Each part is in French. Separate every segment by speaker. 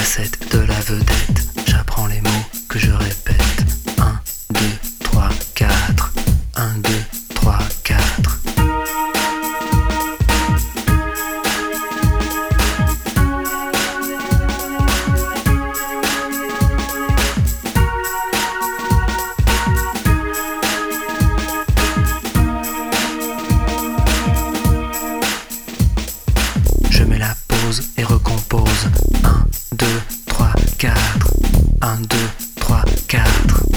Speaker 1: cassette de la vedette. J'apprends les mots que je répète. 1, 2, 3, 4. 1, 2, 3, 4. Je mets la pause et recompose. 1, 2, 3, 4. 1, 2, 3, 4.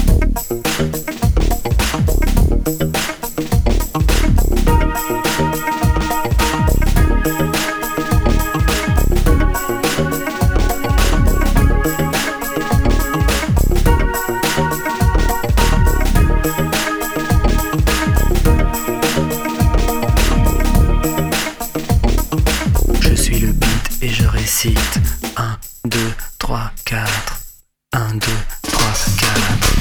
Speaker 1: Je suis le beat et je récite. 1, 2, 3, 4. 1, 2, 3, 4.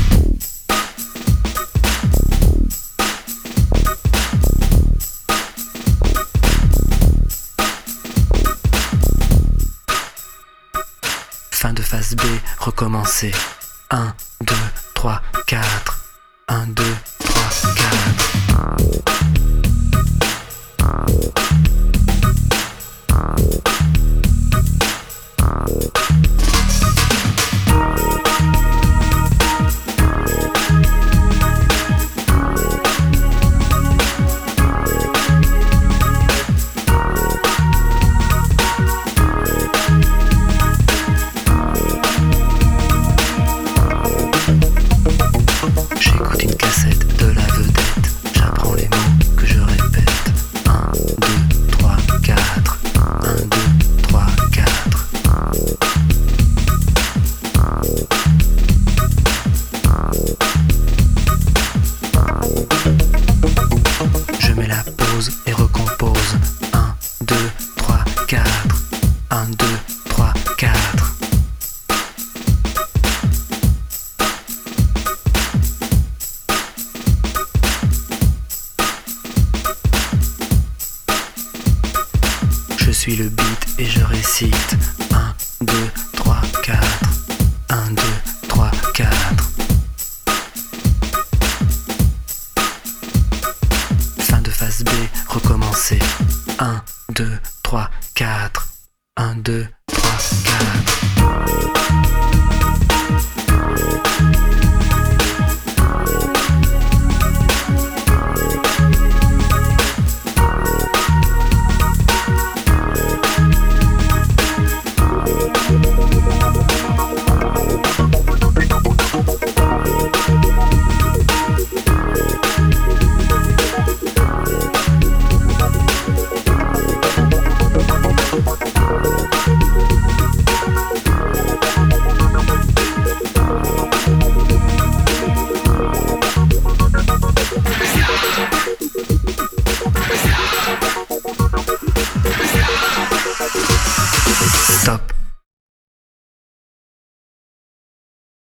Speaker 1: Fin de phase B, recommencer. 1, 2, 3, 4. 1, 2, 3, 4. J'écoute une cassette de la vedette. J'apprends les mots que je répète. 1, 2, 3, 4. 1, 2, 3, 4. Je mets la pause et recompose. 1, 2, 3, 4. 1, 2, 3, 4. Je suis le beat et je récite.